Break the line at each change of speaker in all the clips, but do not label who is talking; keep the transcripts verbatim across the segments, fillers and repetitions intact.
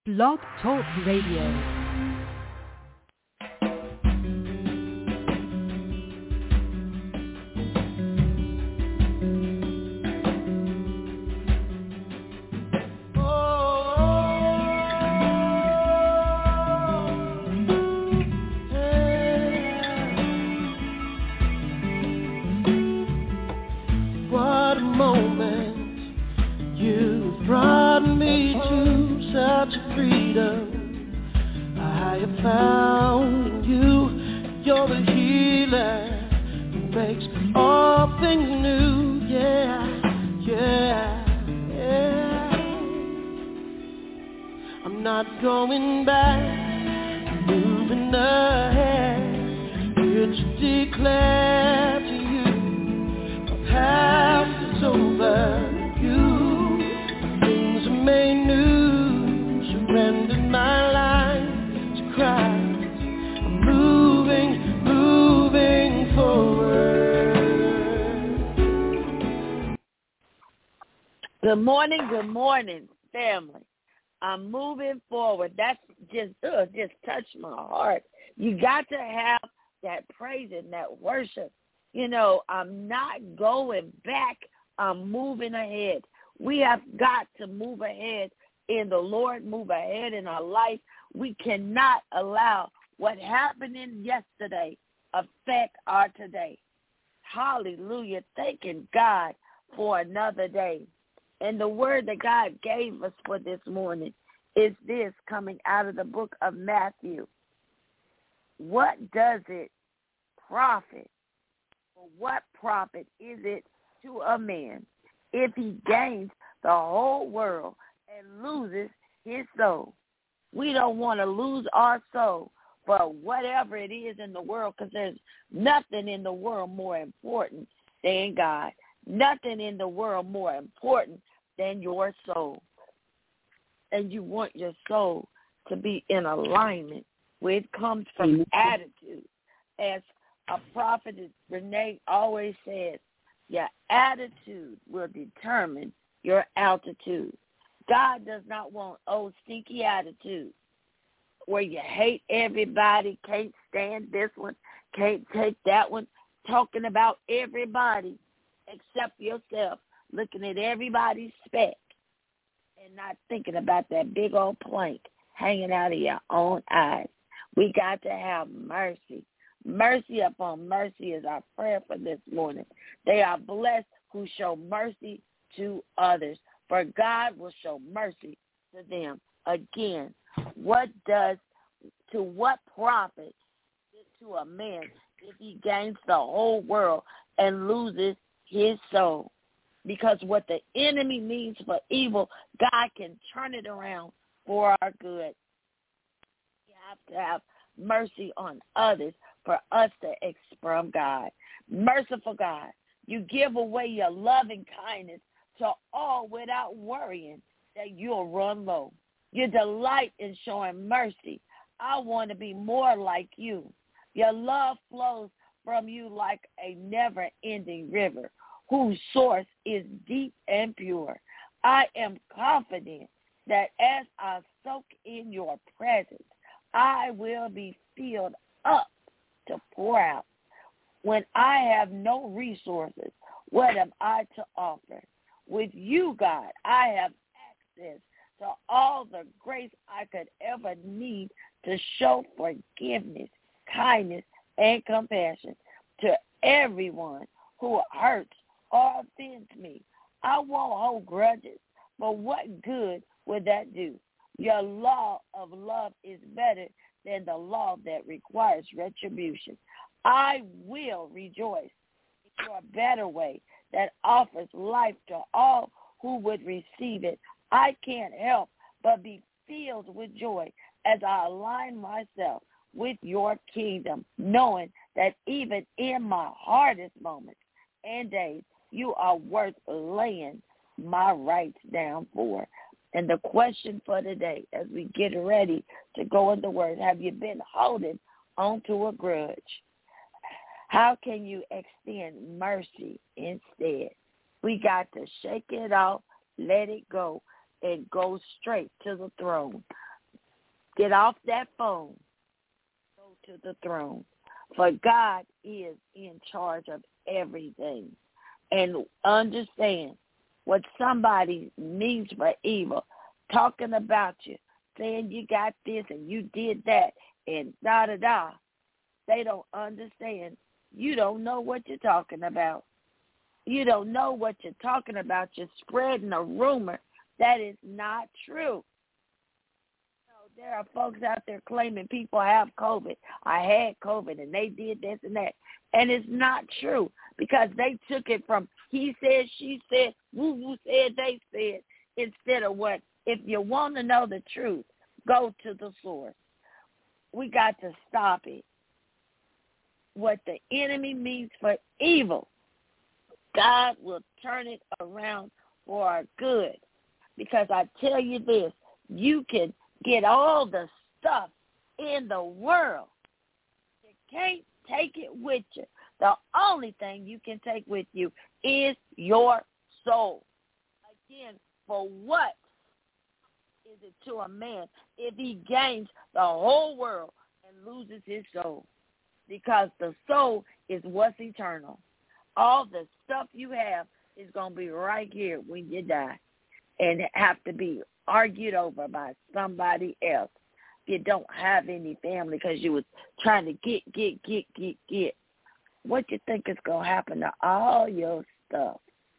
Blog Talk Radio.
Good morning, good morning, family. I'm moving forward. That's just, uh, just touched my heart. You got to have that praise and that worship. You know, I'm not going back. I'm moving ahead. We have got to move ahead in the Lord, move ahead in our life. We cannot allow what happened in yesterday affect our today. Hallelujah. Thanking God for another day. And the word that God gave us for this morning is this, coming out of the book of Matthew. What does it profit? Or what profit is it to a man if he gains the whole world and loses his soul? We don't want to lose our soul for whatever it is in the world, because there's nothing in the world more important than God. Nothing in the world more important than your soul. And you want your soul to be in alignment with it comes from mm-hmm. attitude. As a prophet Renee always says, your attitude will determine your altitude. God does not want old stinky attitude where you hate everybody, can't stand this one, can't take that one, talking about everybody except yourself, looking at everybody's speck and not thinking about that big old plank hanging out of your own eyes. We got to have mercy. Mercy upon mercy is our prayer for this morning. They are blessed who show mercy to others, for God will show mercy to them. Again, what does, to what profit is it to a man if he gains the whole world and loses his soul? Because what the enemy means for evil, God can turn it around for our good. We have to have mercy on others for us to express God. Merciful God, you give away your loving kindness to all without worrying that you'll run low. You delight in showing mercy. I want to be more like you. Your love flows from you like a never-ending river, whose source is deep and pure. I am confident that as I soak in your presence, I will be filled up to pour out. When I have no resources, what am I to offer? With you, God, I have access to all the grace I could ever need to show forgiveness, kindness, and compassion to everyone who hurts or offends me. I won't hold grudges, but what good would that do? Your law of love is better than the law that requires retribution. I will rejoice in your better way that offers life to all who would receive it. I can't help but be filled with joy as I align myself with your kingdom, knowing that even in my hardest moments and days, you are worth laying my rights down for. And the question for today, as we get ready to go in the word, have you been holding onto a grudge? How can you extend mercy instead? We got to shake it off, let it go, and go straight to the throne. Get off that phone. Go to the throne. For God is in charge of everything. And understand what somebody means for evil, talking about you, saying you got this and you did that and da-da-da. They don't understand. You don't know what you're talking about. You don't know what you're talking about. You're spreading a rumor that is not true. There are folks out there claiming people have COVID. I had COVID and they did this and that. And it's not true because they took it from he said, she said, woo-woo said, they said, instead of what. If you want to know the truth, go to the source. We got to stop it. What the enemy means for evil, God will turn it around for our good. Because I tell you this, you can get all the stuff in the world. You can't take it with you. The only thing you can take with you is your soul. Again, for what is it to a man if he gains the whole world and loses his soul? Because the soul is what's eternal. All the stuff you have is going to be right here when you die and have to be argued over by somebody else. You don't have any family because you was trying to get, get, get, get, get. What you think is going to happen to all your stuff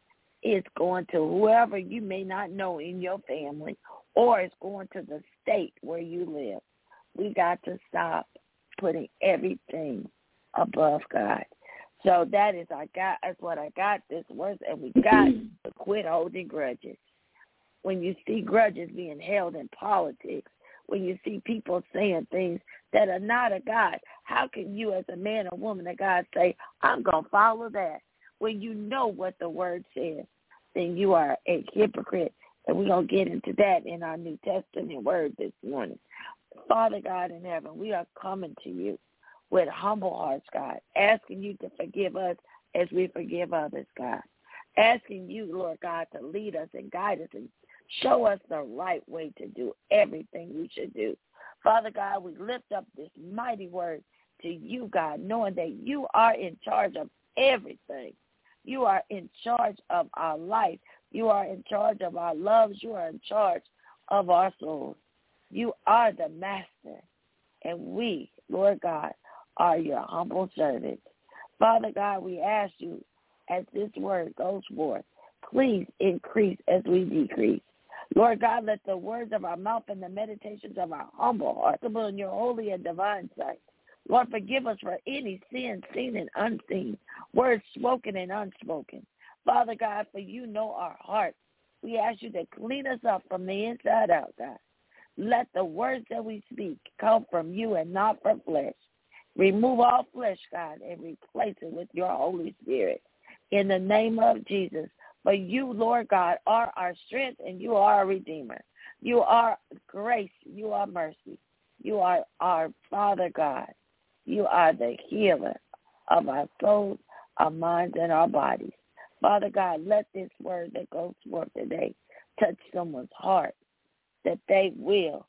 is going to whoever you may not know in your family, or it's going to the state where you live. We got to stop putting everything above God. So that is I got. That's what I got this was, and we got to quit holding grudges. When you see grudges being held in politics, when you see people saying things that are not of God, how can you as a man or woman of God say, I'm going to follow that? When you know what the word says, then you are a hypocrite. And we're going to get into that in our New Testament word this morning. Father God in heaven, we are coming to you with humble hearts, God, asking you to forgive us as we forgive others, God. Asking you, Lord God, to lead us and guide us and show us the right way to do everything we should do. Father God, we lift up this mighty word to you, God, knowing that you are in charge of everything. You are in charge of our life. You are in charge of our loves. You are in charge of our souls. You are the master, and we, Lord God, are your humble servants. Father God, we ask you, as this word goes forth, please increase as we decrease. Lord God, let the words of our mouth and the meditations of our humble heart be in your holy and divine sight. Lord, forgive us for any sin, seen and unseen, words spoken and unspoken. Father God, for you know our hearts. We ask you to clean us up from the inside out, God. Let the words that we speak come from you and not from flesh. Remove all flesh, God, and replace it with your Holy Spirit. In the name of Jesus. For you, Lord God, are our strength and you are our Redeemer. You are grace. You are mercy. You are our Father God. You are the healer of our souls, our minds, and our bodies. Father God, let this word that goes forth today touch someone's heart, that they will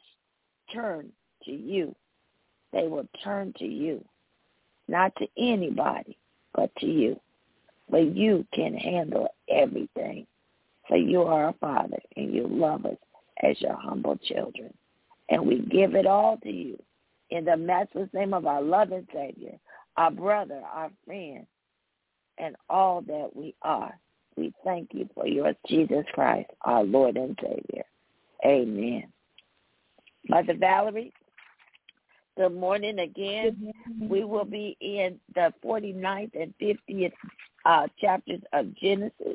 turn to you. They will turn to you, not to anybody, but to you. But you can handle everything. For you are our Father, and you love us as your humble children. And we give it all to you in the matchless name of our loving Savior, our brother, our friend, and all that we are. We thank you for your Jesus Christ, our Lord and Savior. Amen. Mother Valerie, good morning again. Good morning. We will be in the forty-ninth and fiftieth uh, chapters of Genesis.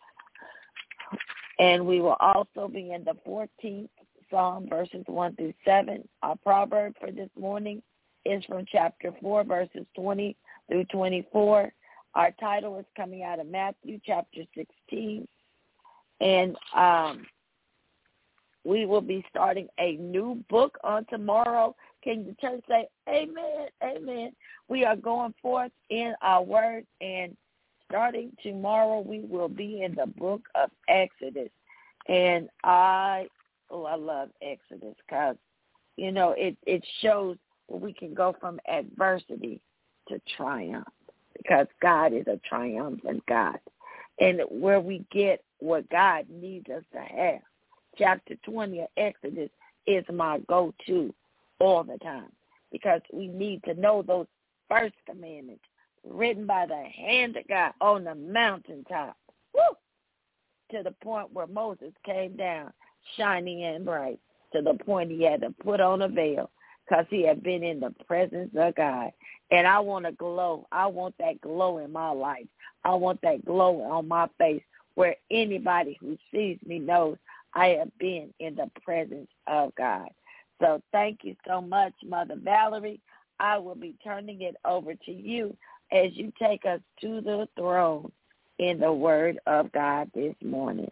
And we will also be in the fourteenth Psalm, verses one through seven. Our proverb for this morning is from chapter four, verses twenty through twenty-four. Our title is coming out of Matthew chapter sixteen. And um, we will be starting a new book on tomorrow. Can the church say amen, amen? We are going forth in our word, and starting tomorrow we will be in the book of Exodus. And I, oh, I love Exodus because you know, it, it shows where we can go from adversity to triumph, because God is a triumphant God. And where we get what God needs us to have. Chapter twenty of Exodus is my go-to all the time, because we need to know those first commandments written by the hand of God on the mountaintop. Woo! To the point where Moses came down shining and bright, to the point he had to put on a veil because he had been in the presence of God. And I want to glow. I want that glow in my life. I want that glow on my face where anybody who sees me knows I have been in the presence of God. So thank you so much, Mother Valerie. I will be turning it over to you as you take us to the throne in the Word of God this morning.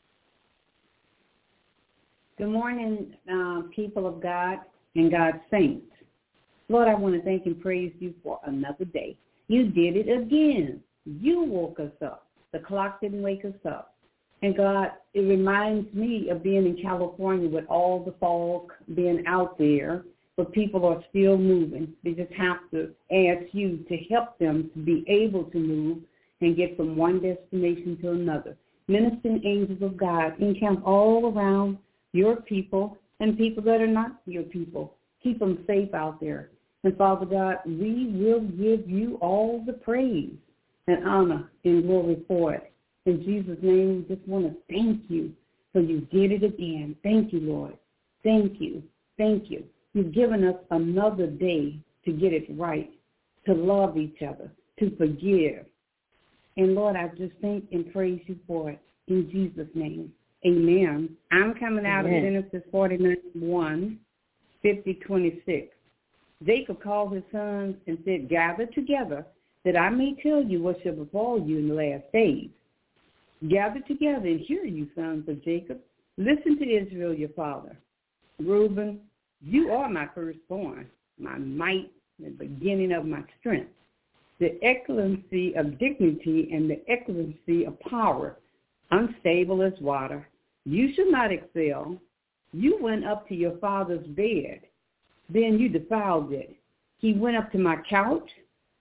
Good morning, uh, people of God and God's saints. Lord, I want to thank and praise you for another day. You did it again. You woke us up. The clock didn't wake us up. And God, it reminds me of being in California with all the fog being out there, but people are still moving. They just have to ask you to help them to be able to move and get from one destination to another. Ministering angels of God encamp all around your people and people that are not your people. Keep them safe out there. And Father God, we will give you all the praise and honor and glory for it. In Jesus' name, we just want to thank you for you did it again. Thank you, Lord. Thank you. Thank you. You've given us another day to get it right, to love each other, to forgive. And, Lord, I just thank and praise you for it. In Jesus' name, amen. I'm coming out amen. Of Genesis forty-nine, one, fifty, twenty-six. Jacob called his sons and said, gather together that I may tell you what shall befall you in the last days. Gather together and hear you, sons of Jacob. Listen to Israel, your father. Reuben, you are my firstborn, my might, the beginning of my strength, the excellency of dignity and the excellency of power, unstable as water. You shall not excel. You went up to your father's bed. Then you defiled it. He went up to my couch.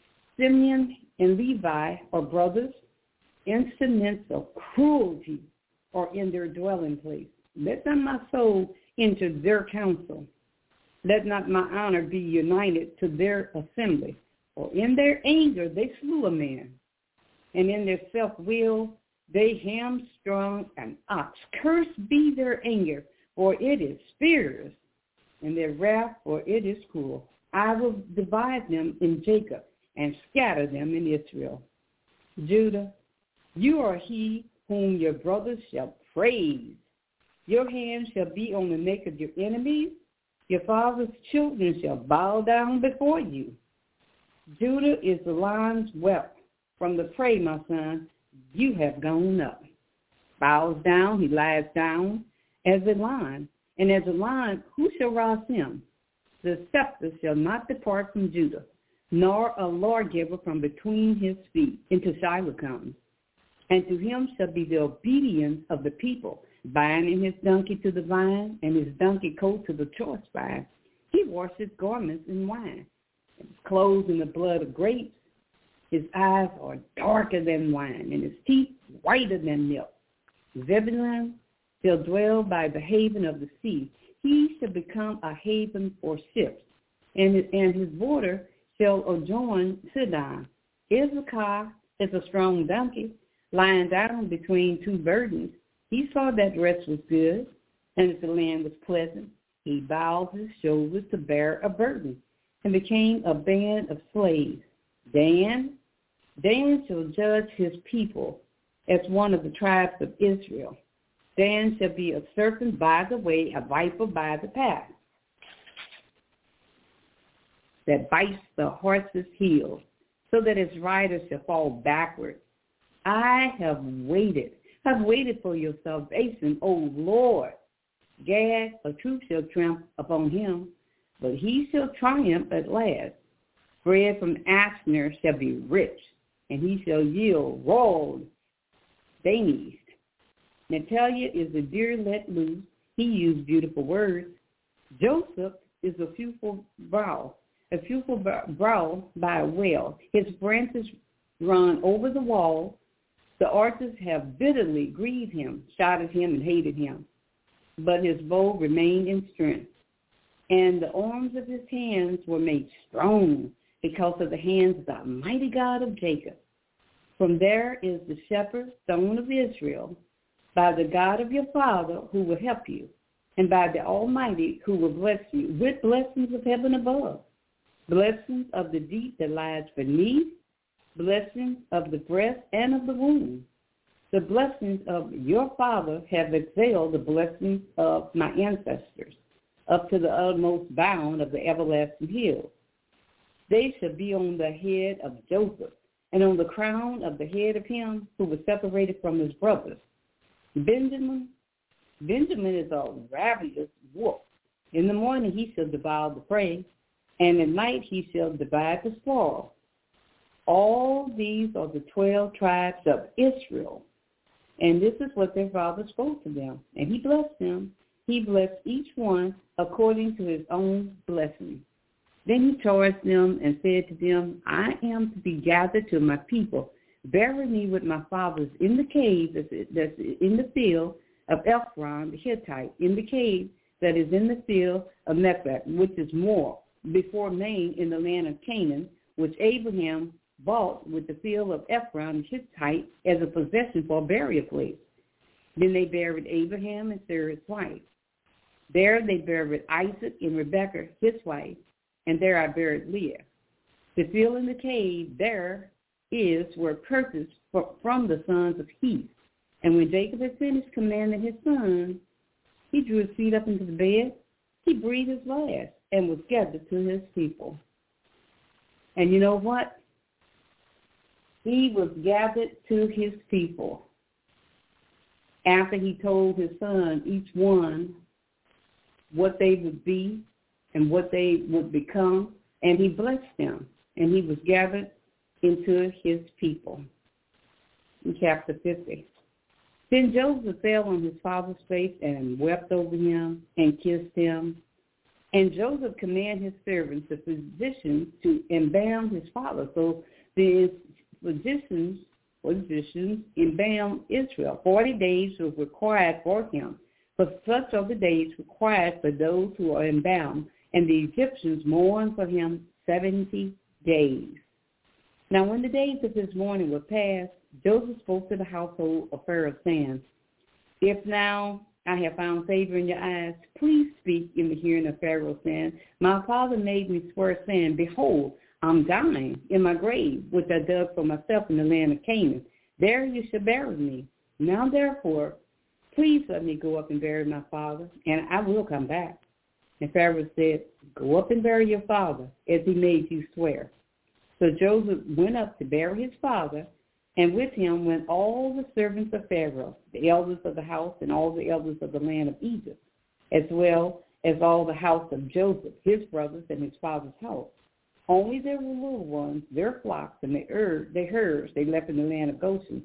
Simeon and Levi are brothers. Instruments of cruelty are in their dwelling place. Let not my soul enter their council. Let not my honor be united to their assembly. For in their anger they slew a man, and in their self-will they hamstrung an ox. Cursed be their anger, for it is fierce, and their wrath, for it is cruel. I will divide them in Jacob and scatter them in Israel. Judah, you are he whom your brothers shall praise. Your hand shall be on the neck of your enemies. Your father's children shall bow down before you. Judah is the lion's whelp. From the prey, my son, you have gone up. Bows down, he lies down as a lion. And as a lion, who shall rouse him? The scepter shall not depart from Judah, nor a lawgiver from between his feet. Into Shiloh comes. And to him shall be the obedience of the people, binding his donkey to the vine, and his donkey coat to the choice vine. He washed his garments in wine, and his clothes in the blood of grapes. His eyes are darker than wine, and his teeth whiter than milk. Zebulun shall dwell by the haven of the sea. He shall become a haven for ships, and his, and his border shall adjoin Sidon. Issachar is a strong donkey, lying down between two burdens. He saw that rest was good, and that the land was pleasant. He bowed his shoulders to bear a burden, and became a band of slaves. Dan, Dan shall judge his people as one of the tribes of Israel. Dan shall be a serpent by the way, a viper by the path, that bites the horse's heel, so that its rider shall fall backward. I have waited. I've waited for your salvation, O Lord. Gad, a troop shall tramp upon him, but he shall triumph at last. Bread from Ashner shall be rich, and he shall yield rolled dainties. Natalia is a deer let loose. He used beautiful words. Joseph is a fruitful brow, a fruitful brow by a well. His branches run over the wall. The archers have bitterly grieved him, shot at him, and hated him. But his bow remained in strength, and the arms of his hands were made strong because of the hands of the mighty God of Jacob. From there is the shepherd, stone of Israel, by the God of your father who will help you, and by the Almighty who will bless you with blessings of heaven above, blessings of the deep that lies beneath, blessings of the breast and of the womb. The blessings of your father have excelled the blessings of my ancestors, up to the utmost bound of the everlasting hills. They shall be on the head of Joseph, and on the crown of the head of him who was separated from his brothers. Benjamin, Benjamin is a ravenous wolf. In the morning he shall devour the prey, and at night he shall divide the spoil. All these are the twelve tribes of Israel. And this is what their father spoke to them. And he blessed them. He blessed each one according to his own blessing. Then he charged them and said to them, I am to be gathered to my people. Bury me with my fathers in the cave that's in the field of Ephron the Hittite, in the cave that is in the field of Methach, which is more before Maine in the land of Canaan, which Abraham bought with the field of Ephron the Hittite as a possession for a burial place. Then they buried Abraham and Sarah his wife. There they buried Isaac and Rebekah his wife, and there I buried Leah. The field in the cave there is were purchased from the sons of Heth. And when Jacob had finished commanding his sons, he drew his feet up into the bed, he breathed his last, and was gathered to his people. And you know what? He was gathered to his people after he told his son, each one, what they would be and what they would become, and he blessed them, and he was gathered into his people. In chapter fifty. Then Joseph fell on his father's face and wept over him and kissed him. And Joseph commanded his servants, the physicians, to embalm his father. So the physicians, physicians embalmed Israel. Forty days was required for him, but such are the days required for those who are embalmed. And the Egyptians mourned for him seventy days. Now when the days of his mourning were past, Joseph spoke to the household of Pharaoh, saying, If now I have found favor in your eyes, please speak in the hearing of Pharaoh, saying, My father made me swear, saying, Behold, I'm dying in my grave, which I dug for myself in the land of Canaan. There you shall bury me. Now therefore, please let me go up and bury my father, and I will come back. And Pharaoh said, Go up and bury your father, as he made you swear. So Joseph went up to bury his father, and with him went all the servants of Pharaoh, the elders of the house and all the elders of the land of Egypt, as well as all the house of Joseph, his brothers, and his father's house. Only their little ones, their flocks, and their herds they left in the land of Goshen.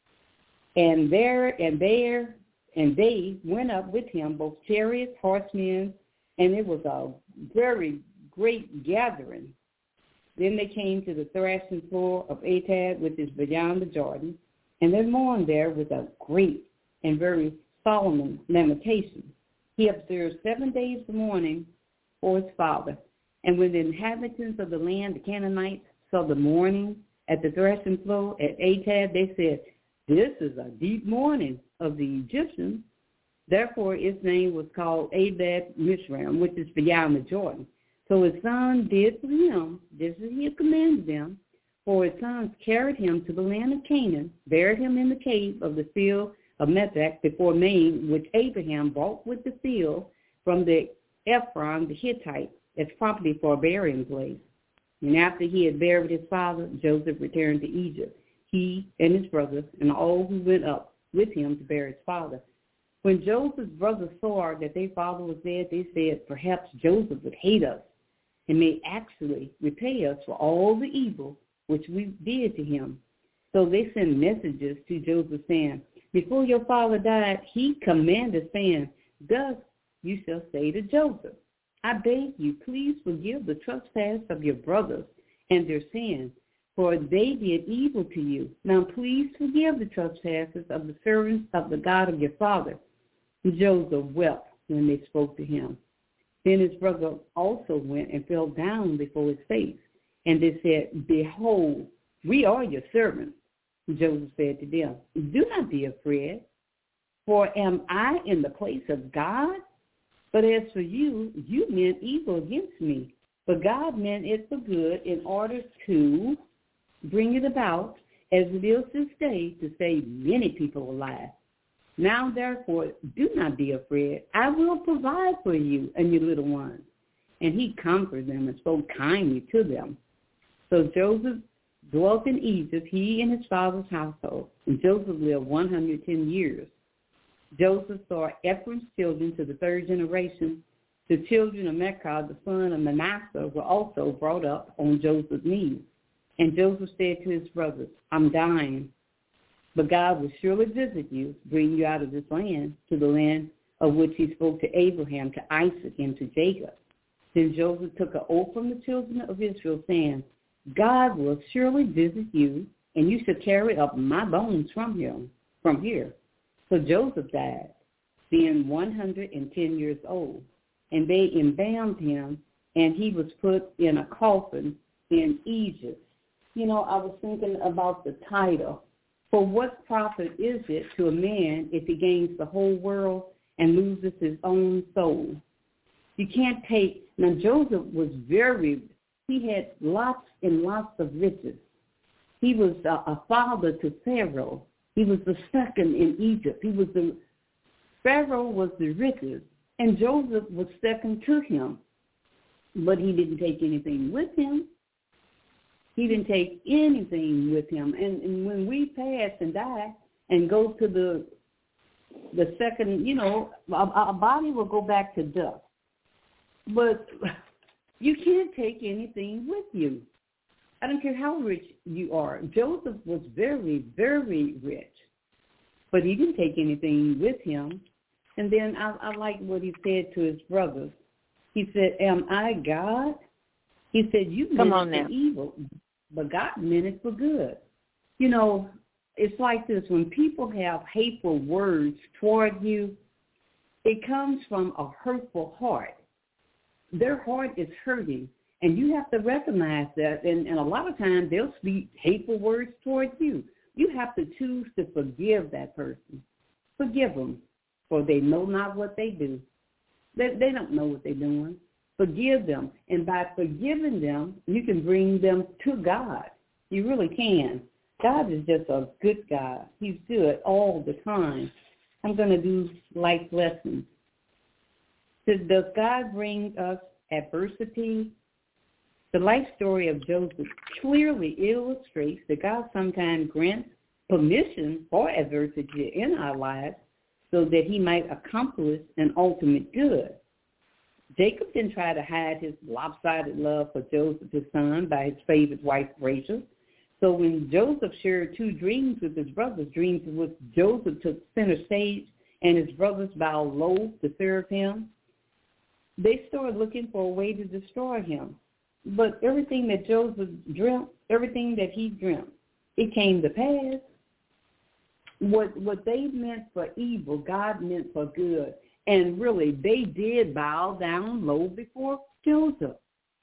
And there and there and they went up with him, both chariots, horsemen, and it was a very great gathering. Then they came to the threshing floor of Atad, which is beyond the Jordan, and they mourned there with a great and very solemn lamentation. He observed seven days of mourning for his father. And when the inhabitants of the land, the Canaanites, saw the mourning at the threshing floor at Atad, they said, This is a deep mourning of the Egyptians. Therefore, its name was called Abed Mishram, which is beyond the Jordan. So his son did for him, just as he had commanded them, for his sons carried him to the land of Canaan, buried him in the cave of the field of Methach before Maine, which Abraham bought with the field from the Ephron the Hittite as property for a burying place. And after he had buried his father, Joseph returned to Egypt, he and his brothers, and all who went up with him to bury his father. When Joseph's brothers saw that their father was dead, they said, Perhaps Joseph would hate us and may actually repay us for all the evil which we did to him. So they sent messages to Joseph, saying, Before your father died, he commanded, saying, Thus you shall say to Joseph, I beg you, please forgive the trespass of your brothers and their sins, for they did evil to you. Now please forgive the trespasses of the servants of the God of your father. Joseph wept when they spoke to him. Then his brother also went and fell down before his face. And they said, behold, we are your servants. Joseph said to them, do not be afraid, for am I in the place of God? But as for you, you meant evil against me, but God meant it for good in order to bring it about, as it is this day, to save many people alive. Now, therefore, do not be afraid. I will provide for you and your little ones. And he comforted them and spoke kindly to them. So Joseph dwelt in Egypt, he and his father's household. And Joseph lived one hundred ten years. Joseph saw Ephraim's children to the third generation. The children of Machir, the son of Manasseh, were also brought up on Joseph's knees. And Joseph said to his brothers, I'm dying, but God will surely visit you, bring you out of this land, to the land of which he spoke to Abraham, to Isaac, and to Jacob. Then Joseph took an oath from the children of Israel, saying, God will surely visit you, and you shall carry up my bones from him, from here. So Joseph died, being one hundred ten years old, and they embalmed him, and he was put in a coffin in Egypt. You know, I was thinking about the title. For what profit is it to a man if he gains the whole world and loses his own soul? You can't take, now Joseph was very, he had lots and lots of riches. He was a, a father to Pharaoh. He was the second in Egypt. He was the, Pharaoh was the richest, and Joseph was second to him. But he didn't take anything with him. He didn't take anything with him. And, and when we pass and die and go to the the second, you know, our, our body will go back to dust. But you can't take anything with you. I don't care how rich you are. Joseph was very, very rich, but he didn't take anything with him. And then I, I like what he said to his brothers. He said, am I God? He said, you meant it for evil, but God meant it for good. You know, it's like this. When people have hateful words toward you, it comes from a hurtful heart. Their heart is hurting. And you have to recognize that, and, and a lot of times they'll speak hateful words towards you. You have to choose to forgive that person. Forgive them, for they know not what they do. They, they don't know what they're doing. Forgive them, and by forgiving them, you can bring them to God. You really can. God is just a good God. He's good all the time. I'm going to do life lessons. Does God bring us adversity? The life story of Joseph clearly illustrates that God sometimes grants permission for adversity in our lives so that he might accomplish an ultimate good. Jacob didn't try to hide his lopsided love for Joseph, his son, by his favorite wife, Rachel. So when Joseph shared two dreams with his brothers, dreams in which Joseph took center stage and his brothers bowed low to serve him, they started looking for a way to destroy him. But everything that Joseph dreamt, everything that he dreamt, it came to pass. What what they meant for evil, God meant for good. And really, they did bow down low before Joseph.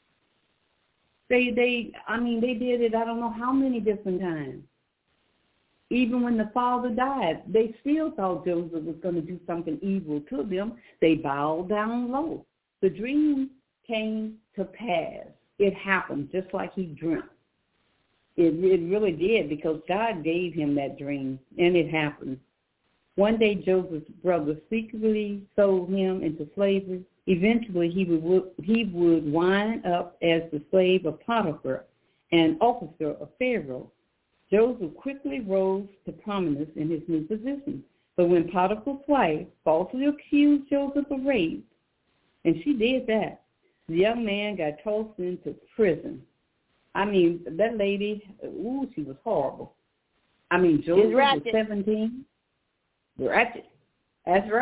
They, they, I mean, they did it I don't know how many different times. Even when the father died, they still thought Joseph was going to do something evil to them. They bowed down low. The dream came to pass. It happened just like he dreamt. It, it really did, because God gave him that dream, and it happened. One day, Joseph's brothers secretly sold him into slavery. Eventually, he would he would wind up as the slave of Potiphar, an officer of Pharaoh. Joseph quickly rose to prominence in his new position. But when Potiphar's wife falsely accused Joseph of rape, and she did that, the young man got tossed into prison. I mean, that lady, ooh, she was horrible. I mean, Joseph was seventeen. Ratchet. That's right.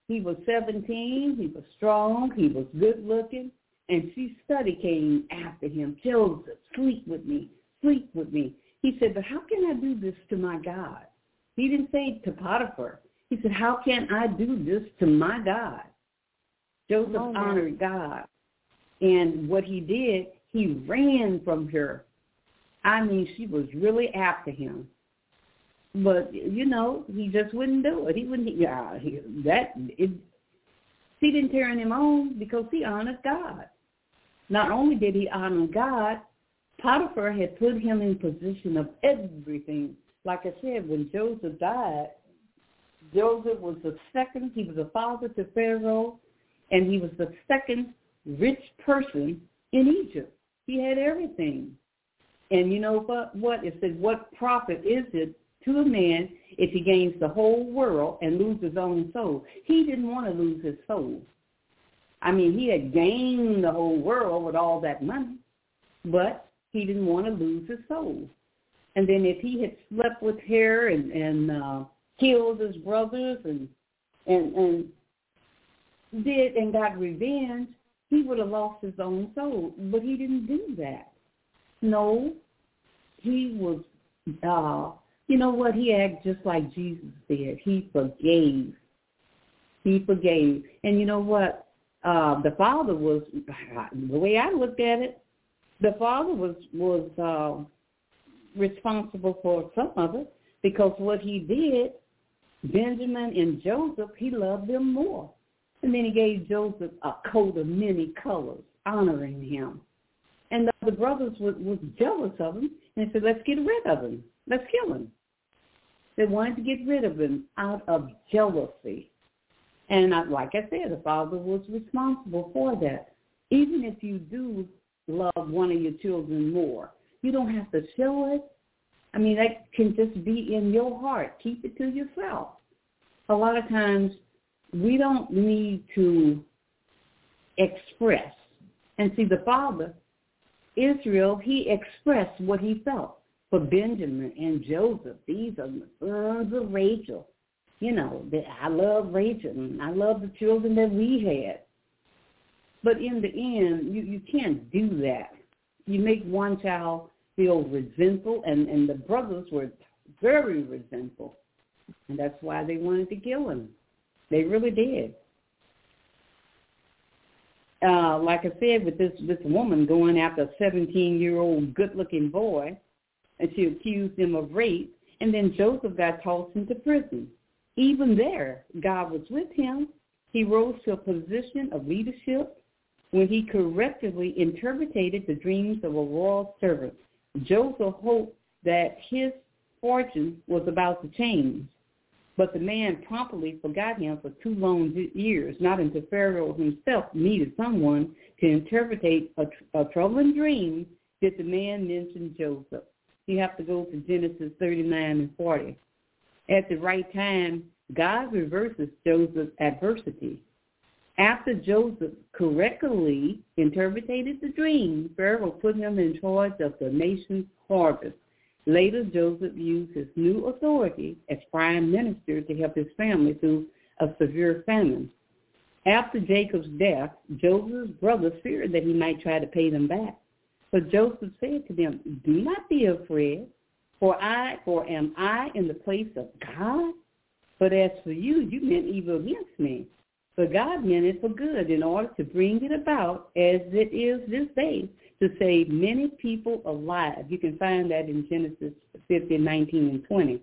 He was seventeen. He was strong. He was good looking. And she study came after him. Joseph, sleep with me. Sleep with me. He said, but how can I do this to my God? He didn't say to Potiphar. He said, how can I do this to my God? Joseph oh, honored God. And what he did, he ran from her. I mean, she was really after him. But, you know, he just wouldn't do it. He wouldn't, yeah, he, that, it, she didn't turn him on because he honored God. Not only did he honor God, Potiphar had put him in position of everything. Like I said, when Joseph died, Joseph was the second, he was a father to Pharaoh, and he was the second rich person in Egypt. He had everything. And you know what? What it said, what profit is it to a man if he gains the whole world and loses his own soul? He didn't want to lose his soul. I mean, he had gained the whole world with all that money, but he didn't want to lose his soul. And then if he had slept with her and, and uh, killed his brothers and, and and did and got revenge, he would have lost his own soul. But he didn't do that. No, he was, uh, you know what, he acted just like Jesus did. He forgave. He forgave. And you know what? Uh, the father was, the way I looked at it, the father was, was uh, responsible for some of it because what he did, Benjamin and Joseph, he loved them more. And then he gave Joseph a coat of many colors, honoring him. And the, the brothers was, was jealous of him and said, let's get rid of him. Let's kill him. They wanted to get rid of him out of jealousy. And I, like I said, the father was responsible for that. Even if you do love one of your children more, you don't have to show it. I mean, that can just be in your heart. Keep it to yourself. A lot of times we don't need to express. And see, the father, Israel, he expressed what he felt. For Benjamin and Joseph, these are the sons of Rachel. You know, I love Rachel, and I love the children that we had. But in the end, you, you can't do that. You make one child feel resentful, and, and the brothers were very resentful. And that's why they wanted to kill him. They really did. Uh, like I said, with this, this woman going after a seventeen-year-old good-looking boy, and she accused him of rape, and then Joseph got tossed into prison. Even there, God was with him. He rose to a position of leadership when he correctly interpreted the dreams of a royal servant. Joseph hoped that his fortune was about to change, but the man promptly forgot him for two long years, not until Pharaoh himself needed someone to interpret a, a troubling dream did the man mention Joseph. You have to go to Genesis thirty-nine and forty. At the right time, God reverses Joseph's adversity. After Joseph correctly interpreted the dream, Pharaoh put him in charge of the nation's harvest. Later, Joseph used his new authority as prime minister to help his family through a severe famine. After Jacob's death, Joseph's brothers feared that he might try to pay them back. But Joseph said to them, do not be afraid, for I, for am I in the place of God? But as for you, you meant evil against me. But God meant it for good in order to bring it about as it is this day, to save many people alive. You can find that in Genesis fifty, nineteen, and twenty.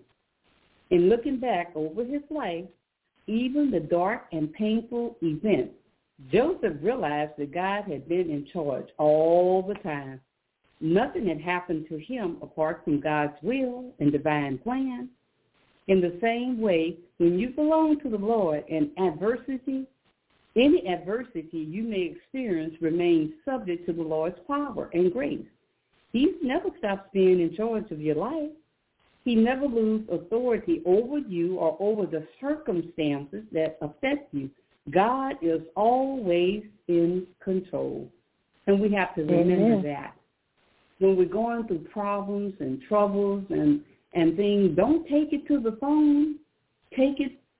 In looking back over his life, even the dark and painful events, Joseph realized that God had been in charge all the time. Nothing had happened to him apart from God's will and divine plan. In the same way, when you belong to the Lord, and adversity, any adversity you may experience remains subject to the Lord's power and grace. He never stops being in charge of your life. He never loses authority over you or over the circumstances that affect you. God is always in control, and we have to remember Amen. that. When we're going through problems and troubles and, and things, don't take it to the phone. Take it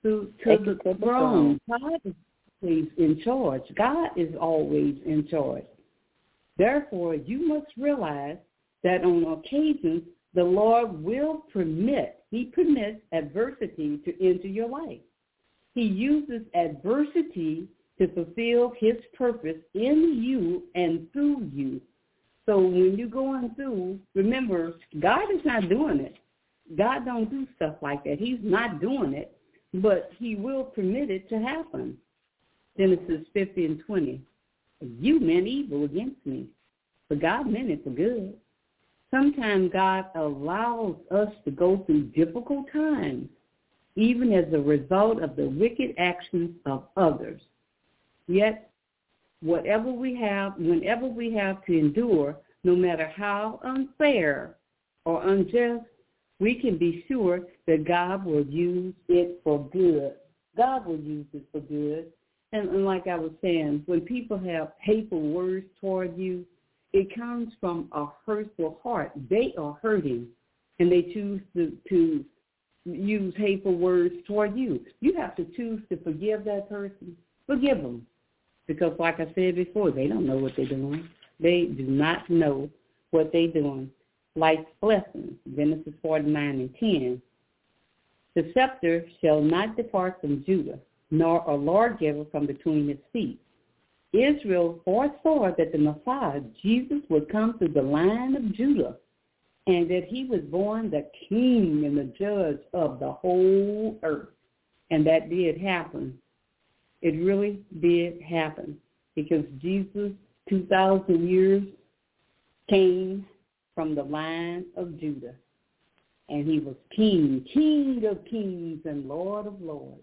to, to the, the throne. God is always in charge. God is always in charge. Therefore, you must realize that on occasions, the Lord will permit, he permits adversity to enter your life. He uses adversity to fulfill his purpose in you and through you. So when you're going through, remember, God is not doing it. God don't do stuff like that. He's not doing it, but he will permit it to happen. Genesis fifty and twenty. You meant evil against me, but God meant it for good. Sometimes God allows us to go through difficult times, even as a result of the wicked actions of others. Yet, whatever we have, whenever we have to endure, no matter how unfair or unjust, we can be sure that God will use it for good. God will use it for good. And, and like I was saying, when people have hateful words toward you, it comes from a hurtful heart. They are hurting, and they choose to, to use hateful words toward you. You have to choose to forgive that person. Forgive them. Because like I said before, they don't know what they're doing. They do not know what they're doing. Like blessings, Genesis forty-nine and ten. The scepter shall not depart from Judah, nor a lawgiver from between his feet. Israel foresaw that the Messiah, Jesus, would come through the line of Judah, and that he was born the king and the judge of the whole earth. And that did happen. It really did happen, because Jesus, two thousand years, came from the line of Judah. And he was king, king of kings and Lord of lords.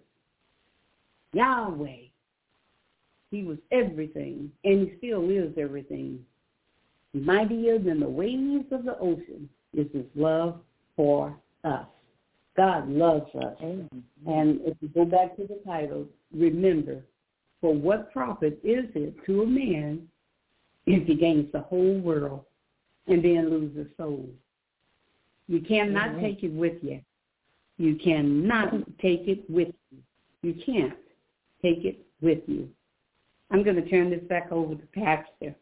Yahweh. He was everything, and he still is everything. Mightier than the waves of the ocean is his love for us. God loves us. Amen. And if you go back to the title, remember, for what profit is it to a man if he gains the whole world and then loses soul? You cannot Amen. Take it with you. You cannot take it with you. You can't take it with you. I'm going to turn this back over to Pastor.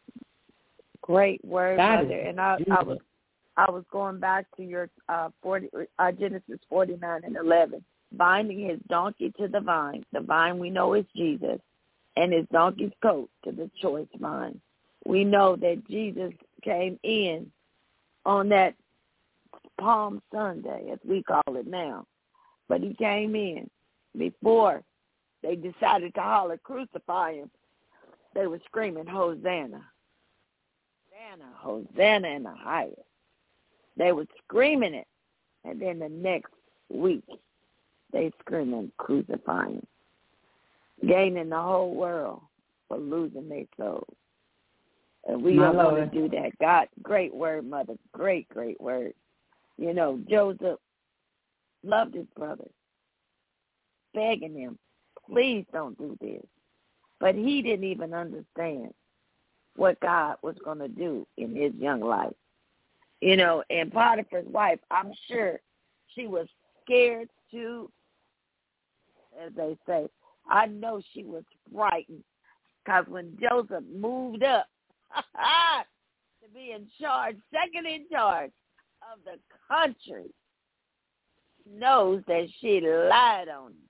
Great word,
God
Mother. And I, I was I was going back to your uh, forty, uh, Genesis forty-nine and eleven, binding his donkey to the vine. The vine we know is Jesus, and his donkey's coat to the choice vine. We know that Jesus came in on that Palm Sunday, as we call it now. But he came in before they decided to holler, crucify him. They were screaming, Hosanna. Hosanna, Hosanna in the highest. They were screaming it. And then the next week, they screaming, crucify him. Gaining the whole world for losing their souls. And we are going to do that. God, great word, Mother. Great, great word. You know, Joseph loved his brothers, begging him, please don't do this. But he didn't even understand what God was going to do in his young life. You know, and Potiphar's wife, I'm sure she was scared too, as they say. I know she was frightened, because when Joseph moved up to be in charge, second in charge of the country, he knows that she lied on him.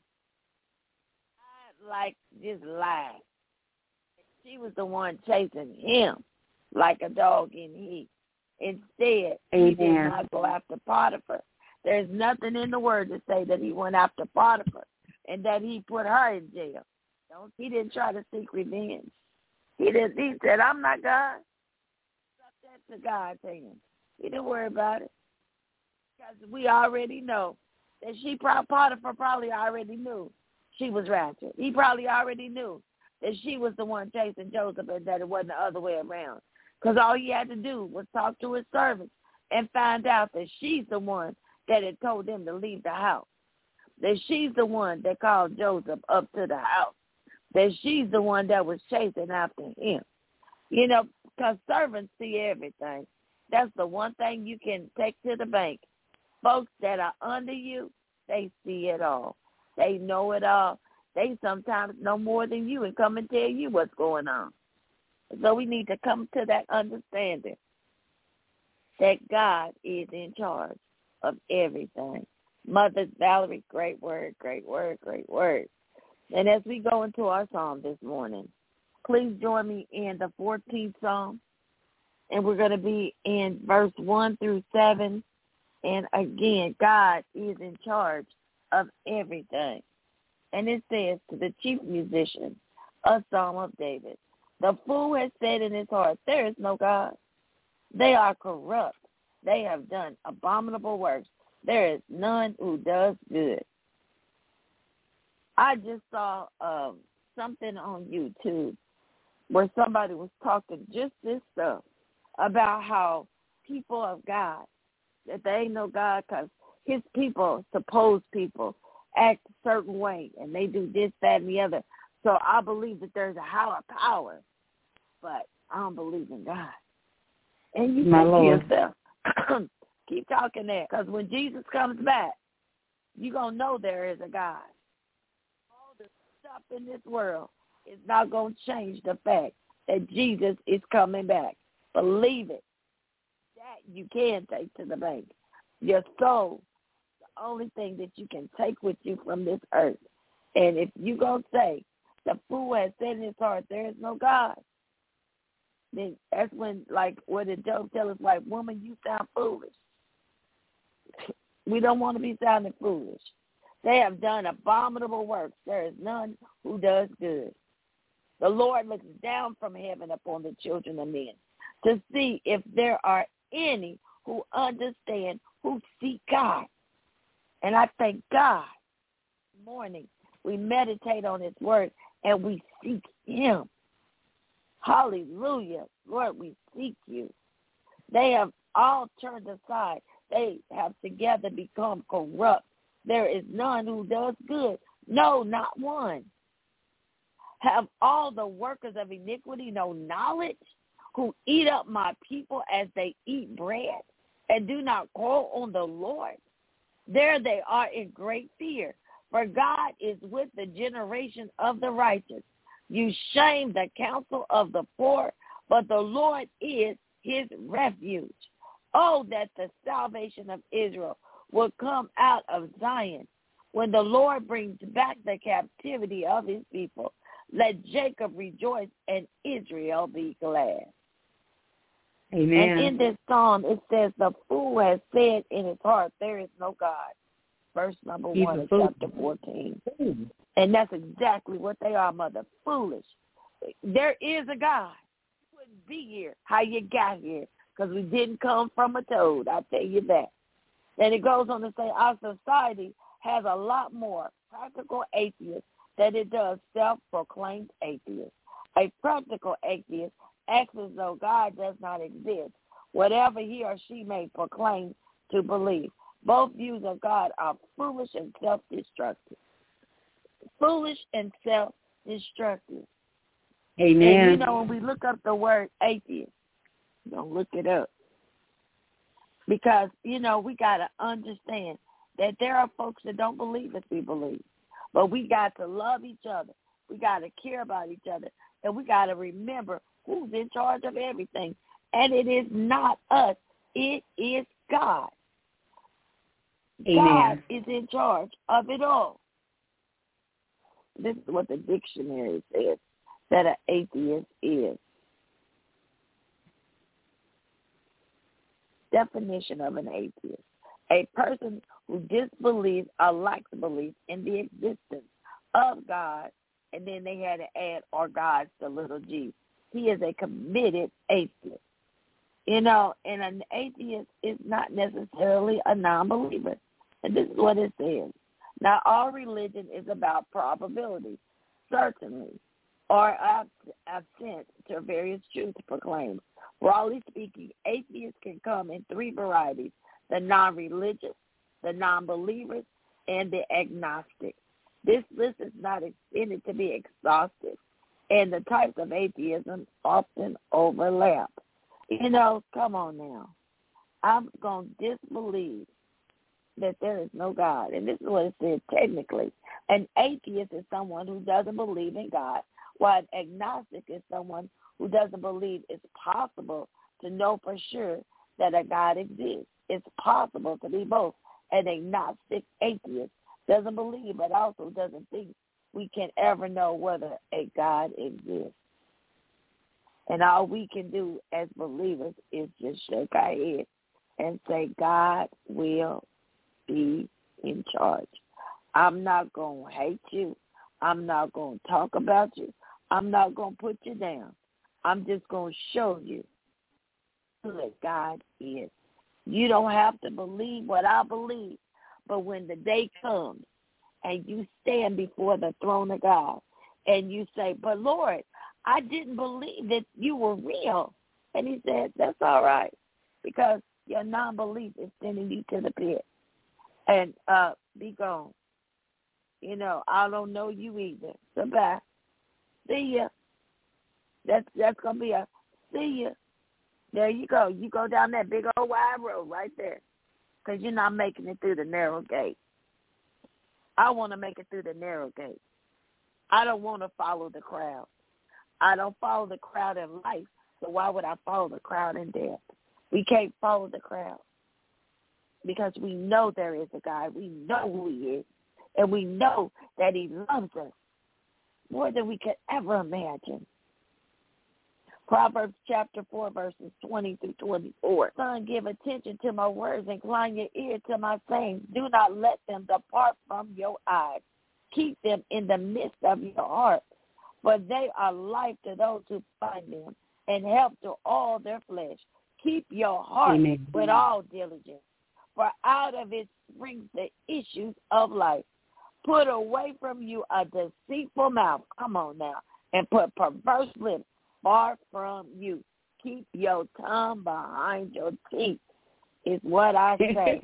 Like just lied. She was the one chasing him like a dog in heat. Instead, Amen. He did not go after Potiphar. There's nothing in the word to say that he went after Potiphar and that he put her in jail. Don't, he didn't try to seek revenge. He did. He said, I'm not God. Up that to God's hand. He didn't worry about it. Because we already know that she, Potiphar probably already knew she was ratchet. He probably already knew that she was the one chasing Joseph and that it wasn't the other way around. Because all he had to do was talk to his servants and find out that she's the one that had told them to leave the house, that she's the one that called Joseph up to the house, that she's the one that was chasing after him. You know, because servants see everything. That's the one thing you can take to the bank. Folks that are under you, they see it all. They know it all. They sometimes know more than you and come and tell you what's going on. So we need to come to that understanding that God is in charge of everything. Mother Valerie, great word, great word, great word. And as we go into our psalm this morning, please join me in the fourteenth Psalm. And we're going to be in verse one through seven. And again, God is in charge of everything. And it says to the chief musician, a psalm of David, the fool has said in his heart, there is no God. They are corrupt. They have done abominable works. There is none who does good. I just saw um, something on YouTube where somebody was talking just this stuff about how people of God, that they ain't no God because his people, supposed people, act a certain way and they do this, that, and the other. So I believe that there's a higher power, but I don't believe in God. And you
My
think to
Lord.
yourself, keep talking there, because when Jesus comes back, you're going to know there is a God. All the stuff in this world is not going to change the fact that Jesus is coming back. Believe it. That you can take to the bank. Your soul, the only thing that you can take with you from this earth. And if you're going to say, the fool has said in his heart, there is no God, then that's when, like, what did Job tell us, like, woman, you sound foolish. We don't want to be sounding foolish. They have done abominable works. There is none who does good. The Lord looks down from heaven upon the children of men to see if there are any who understand, who seek God. And I thank God this morning we meditate on his word and we seek him. Hallelujah. Lord, we seek you. They have all turned aside. They have together become corrupt. There is none who does good. No, not one. Have all the workers of iniquity no knowledge, who eat up my people as they eat bread, and do not call on the Lord? There they are in great fear, for God is with the generation of the righteous. You shame the counsel of the poor, but the Lord is his refuge. Oh, that the salvation of Israel will come out of Zion. When the Lord brings back the captivity of his people, let Jacob rejoice and Israel be glad.
Amen.
And in this psalm, it says, the fool has said in his heart, there is no God. Verse number
He's
one of
fool.
chapter fourteen. And that's exactly what they are, mother. Foolish. There is a God. You wouldn't be here how you got here, because we didn't come from a toad. I tell you that. And it goes on to say our society has a lot more practical atheists than it does self-proclaimed atheists. A practical atheist acts as though God does not exist, whatever he or she may proclaim to believe. Both views of God are foolish and self-destructive. Foolish and self-destructive.
Amen.
And, you know, when we look up the word atheist, don't look it up. Because, you know, we got to understand that there are folks that don't believe as we believe. But we got to love each other. We got to care about each other. And we got to remember who's in charge of everything. And it is not us. It is God.
Amen.
God is in charge of it all. This is what the dictionary says that an atheist is. Definition of an atheist: a person who disbelieves or lacks belief in the existence of God, and then they had to add or God's the little g. He is a committed atheist. You know, and an atheist is not necessarily a non-believer. And this is what it says. Now, all religion is about probability, certainly, or assent to various truths proclaimed. Broadly speaking, atheists can come in three varieties: the non-religious, the non-believers, and the agnostic. This list is not intended to be exhaustive, and the types of atheism often overlap. You know, come on now. I'm going to disbelieve that there is no God. And this is what it says technically. An atheist is someone who doesn't believe in God, while an agnostic is someone who doesn't believe it's possible to know for sure that a God exists. It's possible to be both. An agnostic atheist doesn't believe but also doesn't think we can ever know whether a God exists. And all we can do as believers is just shake our head and say, God will be in charge. I'm not going to hate you. I'm not going to talk about you. I'm not going to put you down. I'm just going to show you who God is. You don't have to believe what I believe, but when the day comes and you stand before the throne of God and you say, but Lord, I didn't believe that you were real. And he said, that's all right, because your non-belief is sending you to the pit. And uh, be gone. You know, I don't know you either. So bye. See ya. That's, that's going to be a see ya. There you go. You go down that big old wide road right there, because you're not making it through the narrow gate. I want to make it through the narrow gate. I don't want to follow the crowd. I don't follow the crowd in life, so why would I follow the crowd in death? We can't follow the crowd because we know there is a God. We know who he is, and we know that he loves us more than we could ever imagine. Proverbs chapter four, verses twenty through twenty-four. Son, give attention to my words, incline your ear to my sayings. Do not let them depart from your eyes. Keep them in the midst of your heart, for they are life to those who find them, and help to all their flesh. Keep your heart Amen. With all diligence, for out of it springs the issues of life. Put away from you a deceitful mouth, come on now, and put perverse lips far from you. Keep your tongue behind your teeth, is what I say.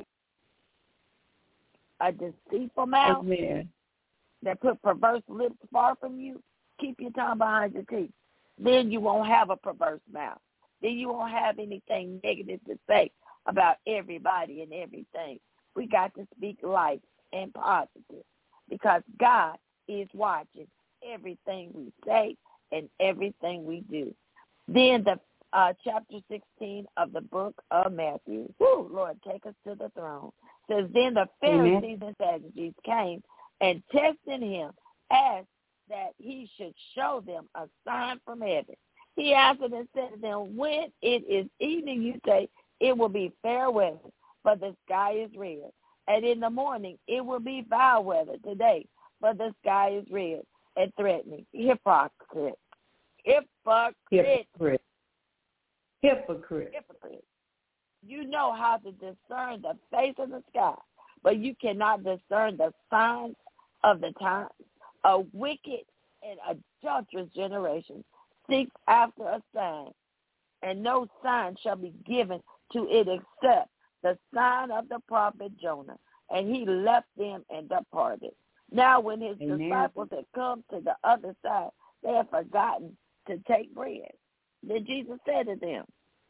A deceitful mouth Amen. That put perverse lips far from you, keep your tongue behind your teeth. Then you won't have a perverse mouth. Then you won't have anything negative to say about everybody and everything. We got to speak life and positive, because God is watching everything we say and everything we do. Then the uh, chapter sixteen of the book of Matthew, woo, Lord, take us to the throne, says, then the Pharisees Amen. And Sadducees came and tested him, asked that he should show them a sign from heaven. He answered and said to them, when it is evening, you say, it will be fair weather, for the sky is red. And in the morning, it will be foul weather today, for the sky is red and threatening. Hypocrite. Hypocrite.
Hypocrite. Hypocrite.
Hypocrite. You know how to discern the face of the sky, but you cannot discern the signs of the times. A wicked and adulterous generation seeks after a sign, and no sign shall be given to it except the sign of the prophet Jonah. And he left them and departed. Now when his Amen. Disciples had come to the other side, they had forgotten to take bread. Then Jesus said to them,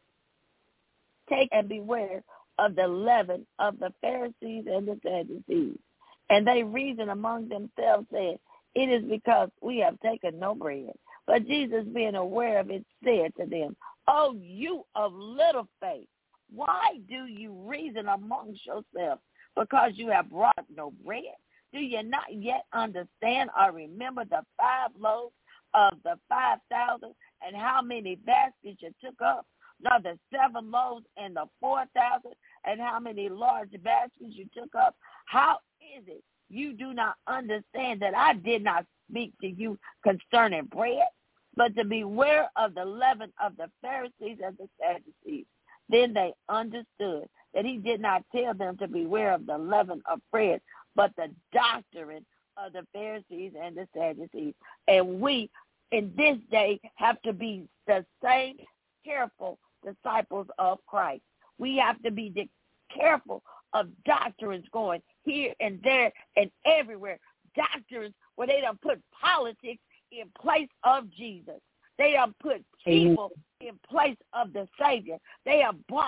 take and beware of the leaven of the Pharisees and the Sadducees. And they reasoned among themselves, saying, it is because we have taken no bread. But Jesus, being aware of it, said to them, oh, you of little faith, why do you reason amongst yourselves, because you have brought no bread? Do you not yet understand or remember the five loaves of the five thousand, and how many baskets you took up? Nor the seven loaves and the four thousand, and how many large baskets you took up? How is it you do not understand that I did not speak to you concerning bread, but to beware of the leaven of the Pharisees and the Sadducees? Then they understood that he did not tell them to beware of the leaven of bread, but the doctrine of the Pharisees and the Sadducees. And we, in this day, have to be the same careful disciples of Christ. We have to be the careful of doctrines going here and there and everywhere. Doctrines where they don't put politics in place of Jesus. They have put people Amen. In place of the Savior. They have brought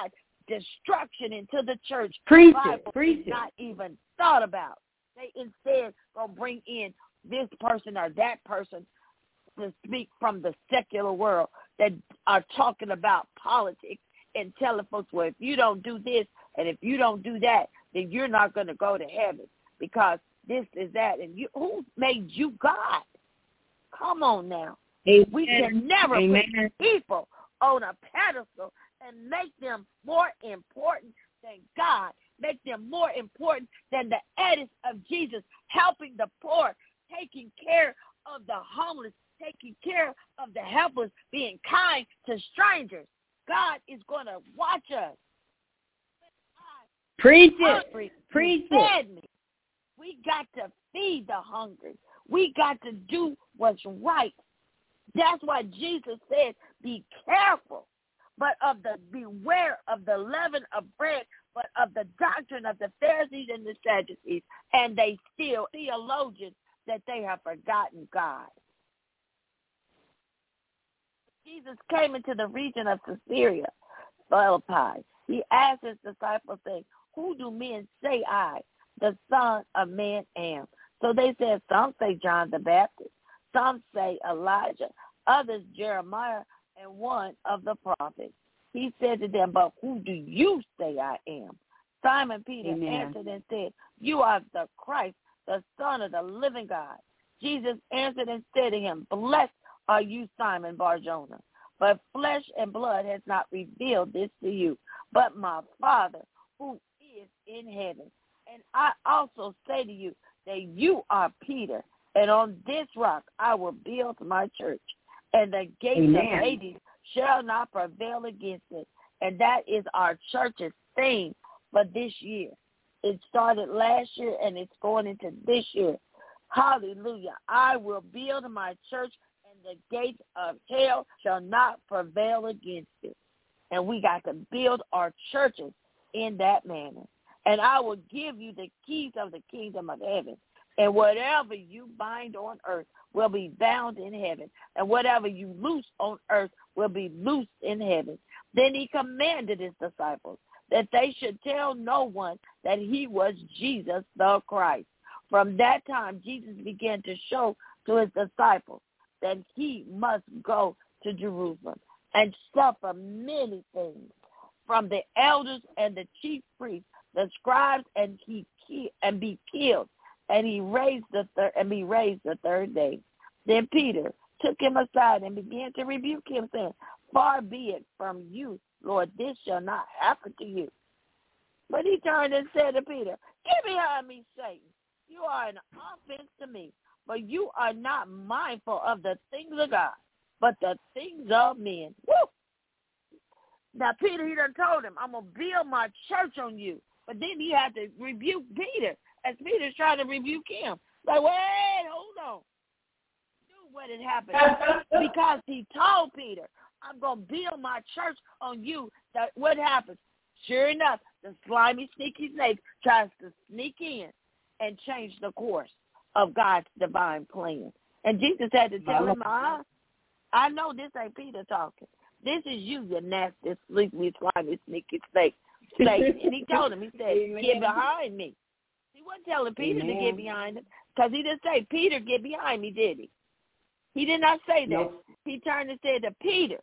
destruction into the church.
Preach
Bible
it. Preach
is
it.
not even thought about. They instead going to bring in this person or that person to speak from the secular world that are talking about politics and telling folks, well, if you don't do this and if you don't do that, then you're not going to go to heaven because this is that. And you, who made you God? Come on now.
Amen.
We can never
Amen.
put people on a pedestal and make them more important than God, make them more important than the edits of Jesus, helping the poor, taking care of the homeless, taking care of the helpless, being kind to strangers. God is going to watch us.
Preach
Hungry,
it. Preach
he fed
it.
me. We got to feed the hungry. We got to do what's right. That's why Jesus said, be careful, but of the beware of the leaven of bread, but of the doctrine of the Pharisees and the Sadducees. And they still theologians that they have forgotten God. Jesus came into the region of Caesarea Philippi. He asked his disciples, saying, who do men say I, the Son of Man, am? So they said, some say John the Baptist, some say Elijah, others Jeremiah, and one of the prophets. He said to them, but who do you say I am? Simon Peter
Amen.
answered and said, you are the Christ, the Son of the living God. Jesus answered and said to him, blessed are you, Simon Bar-Jonah, but flesh and blood has not revealed this to you, but my Father who is in heaven. And I also say to you that you are Peter, and on this rock I will build my church, and the gates
Amen.
of Hades shall not prevail against it. And that is our church's theme for this year. It started last year, and it's going into this year. Hallelujah. I will build my church, and the gates of hell shall not prevail against it. And we got to build our churches in that manner. And I will give you the keys of the kingdom of heaven. And whatever you bind on earth will be bound in heaven. And whatever you loose on earth will be loosed in heaven. Then he commanded his disciples that they should tell no one that he was Jesus the Christ. From that time, Jesus began to show to his disciples that he must go to Jerusalem and suffer many things from the elders and the chief priests, the scribes, and he and be killed, and he raised the third and be raised the third day. Then Peter took him aside and began to rebuke him, saying, far be it from you, Lord, this shall not happen to you. But he turned and said to Peter, get behind me, Satan. You are an offense to me, but you are not mindful of the things of God, but the things of men. Woo! Now, Peter, he done told him, I'm going to build my church on you. But then he had to rebuke Peter as Peter's trying to rebuke him. Like, wait, hold on. Knew what had happened. Because he told Peter, I'm going to build my church on you. That what happens? Sure enough, the slimy, sneaky snake tries to sneak in and change the course of God's divine plan. And Jesus had to tell him, uh, I know this ain't Peter talking. This is you, you nasty, sleepy, slimy, sneaky snake. snake. And he told him, he said, Amen. Get behind me. He wasn't telling Peter Amen. to get behind him because he didn't say, Peter, get behind me, did he? He did not say that. Nope. He turned and said to Peter,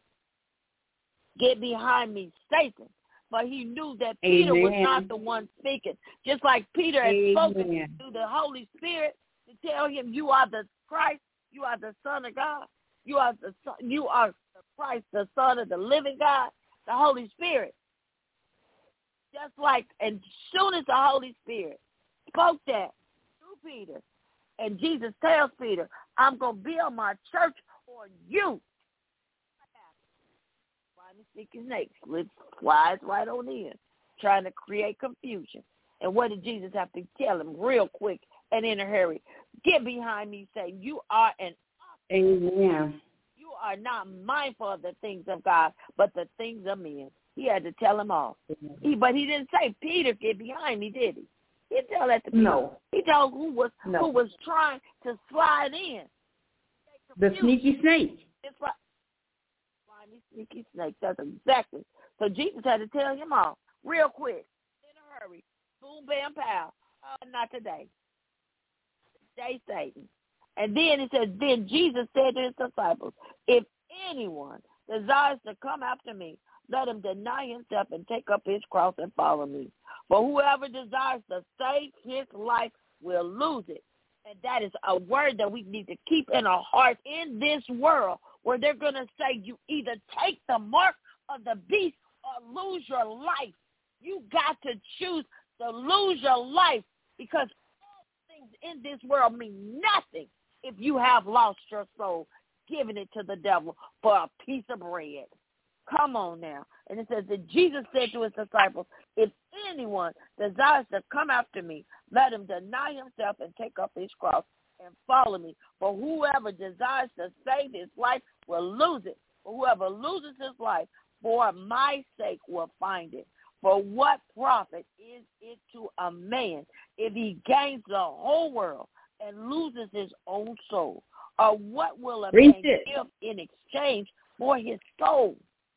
get behind me, Satan. But he knew that Peter Amen. was not the one speaking. Just like Peter had Amen. spoken to the Holy Spirit to tell him, you are the Christ, you are the Son of God, you are the son, you are the Christ, the Son of the living God, the Holy Spirit. Just like, as soon as the Holy Spirit spoke that to Peter, and Jesus tells Peter, I'm going to build my church on you. Sticky snakes, flies right on in, trying to create confusion. And what did Jesus have to tell him real quick and in a hurry? Get behind me, Satan. You are an
Amen.
You are not mindful of the things of God, but the things of men. He had to tell him all. He, but he didn't say, Peter, get behind me, did he? He didn't tell that to Peter.
No.
He told who was no. who was trying to slide in.
The sneaky snake.
It's like, Sneaky snake. That's exactly. So Jesus had to tell him off real quick, in a hurry. Boom, bam, pow. Uh, not today. Today, Satan. And then it says, then Jesus said to his disciples, if anyone desires to come after me, let him deny himself and take up his cross and follow me. For whoever desires to save his life will lose it. And that is a word that we need to keep in our hearts in this world, where they're going to say you either take the mark of the beast or lose your life. You got to choose to lose your life, because all things in this world mean nothing if you have lost your soul, giving it to the devil for a piece of bread. Come on now. And it says that Jesus said to his disciples, if anyone desires to come after me, let him deny himself and take up his cross and follow me. For whoever desires to save his life will lose it. For whoever loses his life for my sake will find it. For what profit is it to a man if he gains the whole world and loses his own soul? Or what will a
Read
man
it.
give in exchange for his soul?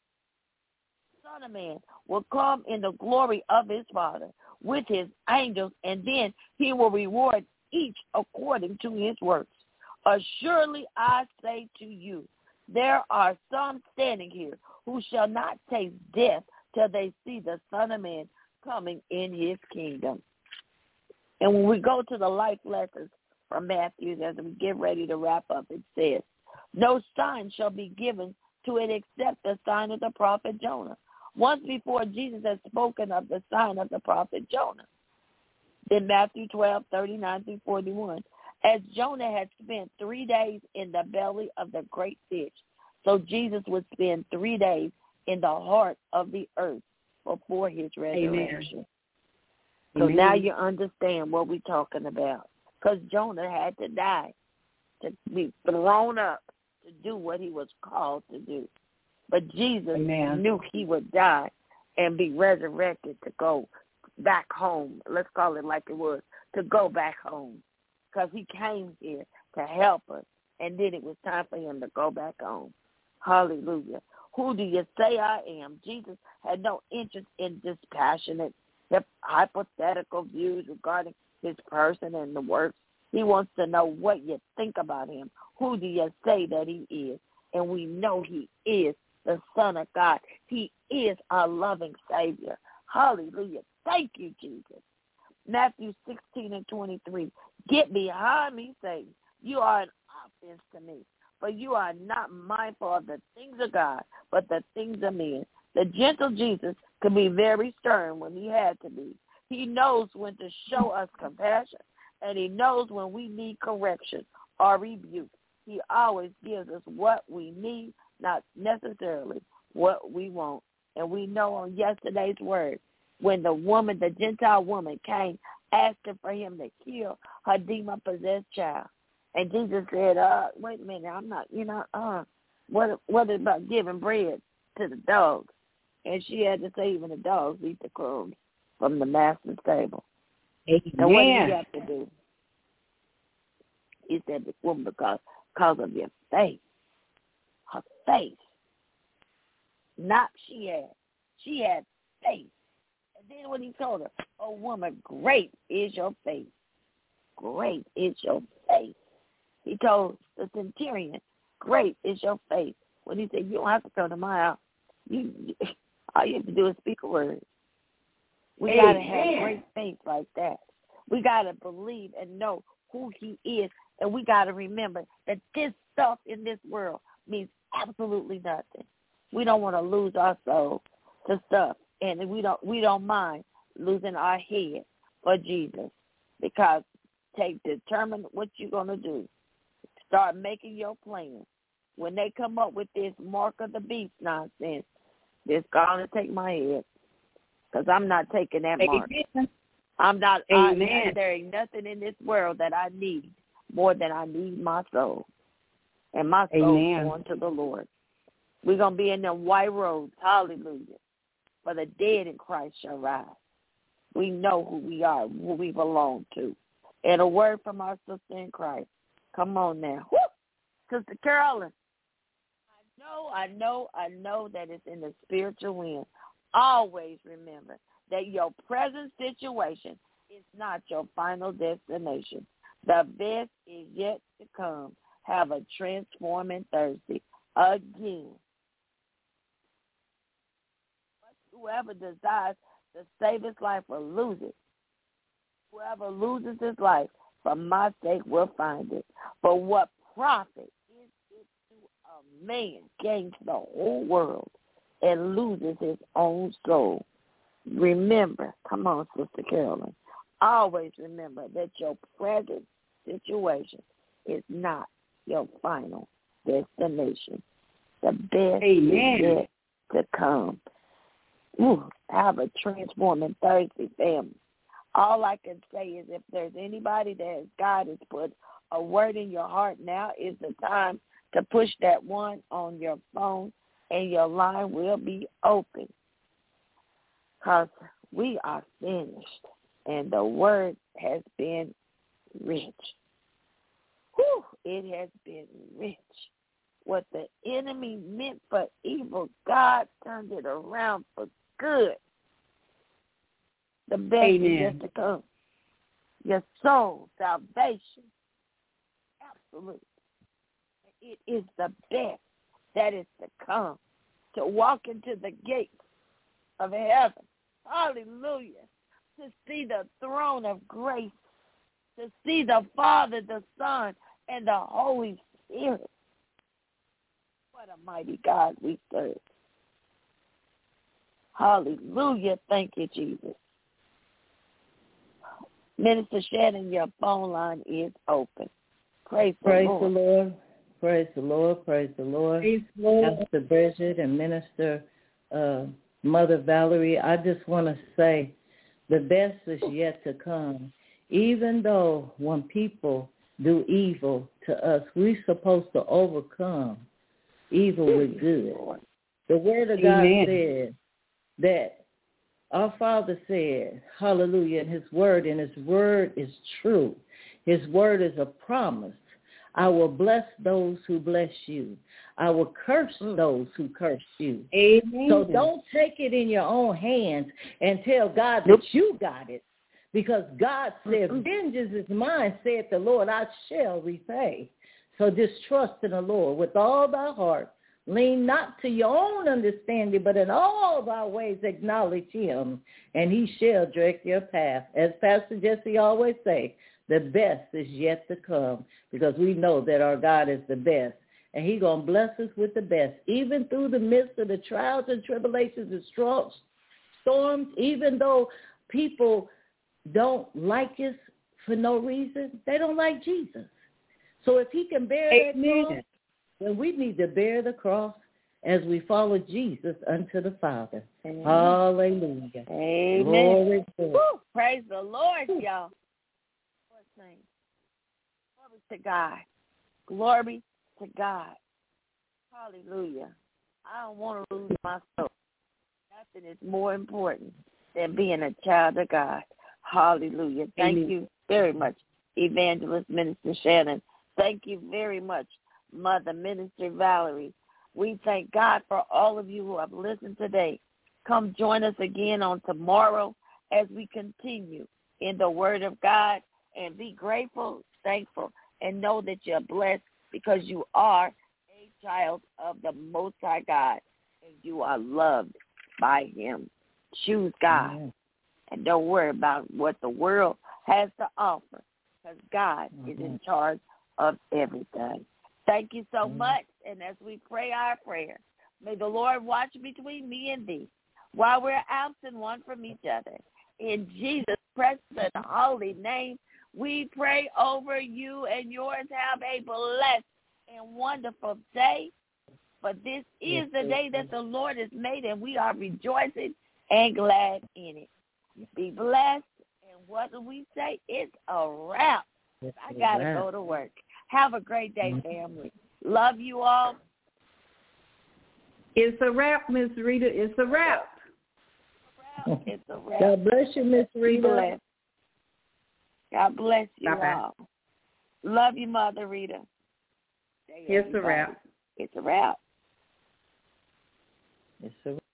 Son of Man will come in the glory of his Father with his angels, and then he will reward each according to his works. Assuredly I say to you, there are some standing here who shall not taste death till they see the Son of Man coming in his kingdom. And when we go to the life lessons from Matthew, as we get ready to wrap up, it says, no sign shall be given to it except the sign of the prophet Jonah. Once before, Jesus had spoken of the sign of the prophet Jonah. Then Matthew twelve, thirty-nine through forty-one. As Jonah had spent three days in the belly of the great fish, so Jesus would spend three days in the heart of the earth before his resurrection. Amen. So Amen. Now you understand what we're talking about. Because Jonah had to die, to be thrown up, to do what he was called to do. But Jesus Amen. Knew he would die and be resurrected to go back home. Let's call it like it was, to go back home. Because he came here to help us, and then it was time for him to go back home. Hallelujah. Who do you say I am? Jesus had no interest in dispassionate, hypothetical views regarding his person and the works. He wants to know what you think about him. Who do you say that he is? And we know he is the Son of God. He is our loving Savior. Hallelujah. Thank you, Jesus. Matthew sixteen and twenty-three. Get behind me, Satan. You are an offense to me, for you are not mindful of the things of God, but the things of men. The gentle Jesus could be very stern when he had to be. He knows when to show us compassion, and he knows when we need correction or rebuke. He always gives us what we need, not necessarily what we want. And we know on yesterday's word, when the woman, the Gentile woman, came asking for him to kill her demon-possessed child. And Jesus said, uh, wait a minute, I'm not, you know, uh, what, what about giving bread to the dogs? And she had to say even the dogs eat the crumbs from the master's table.
Amen.
And what did he have to do? He said, this woman, because, because of your faith, her faith, not she had, she had faith. And then when he told her, oh, woman, great is your faith. Great is your faith. He told the centurion, great is your faith. When he said, you don't have to come to my house. You, all you have to do is speak a word. We got to have great faith like that. We got to believe and know who he is. And we got to remember that this stuff in this world means absolutely nothing. We don't want to lose our soul to stuff. And we don't we don't mind losing our head for Jesus, because take determine what you're going to do. Start making your plans. When they come up with this mark of the beast nonsense, it's going to take my head, because I'm not taking that mark. I'm not. Amen. I, there ain't nothing in this world that I need more than I need my soul, and my soul is going to the Lord. We're going to be in them white robes. Hallelujah. For the dead in Christ shall rise. We know who we are, who we belong to. And a word from our sister in Christ. Come on now. Woo! Sister Carolyn, No, I know, I know that it's in the spiritual realm. Always remember that your present situation is not your final destination. The best is yet to come. Have a transforming Thursday again. Whoever desires to save his life will lose it. Whoever loses his life for my sake will find it. But what profit is it to a man gains the whole world and loses his own soul? Remember, come on, Sister Carolyn, always remember that your present situation is not your final destination. The best
Amen.
is yet to come. Ooh, have a transforming Thursday, family. All I can say is if there's anybody that God has put a word in your heart, now is the time to push that one on your phone, and your line will be open. Because we are finished, and the word has been rich. Whew, it has been rich. What the enemy meant for evil, God turned it around for good. The best
Amen.
is yet to come. Your soul, salvation, absolutely. It is the best that is to come. To walk into the gates of heaven. Hallelujah. To see the throne of grace. To see the Father, the Son, and the Holy Spirit. What a mighty God we serve. Hallelujah. Thank you, Jesus. Minister Shannon, your phone line is open. Praise,
Praise
the Lord.
the Lord. Praise the Lord. Praise the Lord.
Praise the Lord.
Pastor Bridget and Minister uh, Mother Valerie, I just want to say the best is yet to come. Even though when people do evil to us, we're supposed to overcome evil with good. The Word of God
Amen.
said that our Father said, hallelujah, and his word, and his word is true. His word is a promise. I will bless those who bless you. I will curse those who curse you.
Amen.
So don't take it in your own hands and tell God that you got it. Because God said, vengeance is mine, saith the Lord, I shall repay. So just trust in the Lord with all thy heart. Lean not to your own understanding, but in all thy ways acknowledge him, and he shall direct your path. As Pastor Jesse always say, the best is yet to come, because we know that our God is the best, and he's going to bless us with the best, even through the midst of the trials and tribulations and storms, even though people don't like us for no reason. They don't like Jesus. So if he can bear that cross, then we need to bear the cross as we follow Jesus unto the Father. Amen. Hallelujah.
Amen.
Glory to
Woo, praise the Lord, y'all. Glory to God. Glory to God. Hallelujah. I don't want to lose my soul. Nothing is more important than being a child of God. Hallelujah. Thank Amen. You very much, Evangelist Minister Shannon. Thank you very much, Mother Minister Valerie. We thank God for all of you who have listened today. Come join us again on tomorrow as we continue in the Word of God, and be grateful, thankful, and know that you're blessed because you are a child of the Most High God, and you are loved by him. Choose God, Amen. And don't worry about what the world has to offer, because God mm-hmm. is in charge of everything. Thank you so mm-hmm. much, and as we pray our prayer, may the Lord watch between me and thee while we're absent one from each other. In Jesus' precious and holy name, we pray over you and yours. Have a blessed and wonderful day. For this is the day that the Lord has made, and we are rejoicing and glad in it. Be blessed, and what do we say? It's a wrap. I got to go to work. Have a great day, family. Love you all.
It's a wrap, Miss Rita. It's a wrap.
It's a wrap.
God bless you, Miss Rita.
God bless you
Bye-bye.
all. Love you, Mother Rita.
It's a wrap.
It's a wrap.
It's a